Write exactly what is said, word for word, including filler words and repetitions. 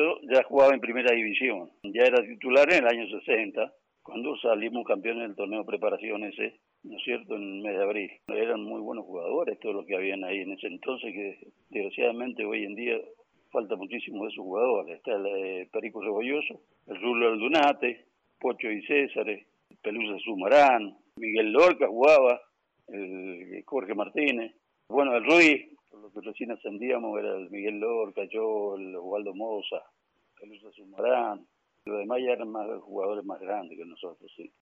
yo ya jugaba en primera división, ya era titular en el año sesenta, cuando salimos campeones del torneo de preparación ese, ¿no es cierto?, en el mes de abril. Eran muy buenos jugadores todos los que habían ahí en ese entonces, que desgraciadamente hoy en día falta muchísimo de esos jugadores. Está el eh, Perico Cebolloso, el Rulo Aldunate, Pocho y César, Pelusa Sumarán, Miguel Lorca jugaba, el Jorge Martínez, bueno, el Ruiz, por lo que recién ascendíamos era el Miguel Lorca, yo, el Osvaldo Moza, Pelusa Sumarán. Los demás ya eran más jugadores más grandes que nosotros, sí.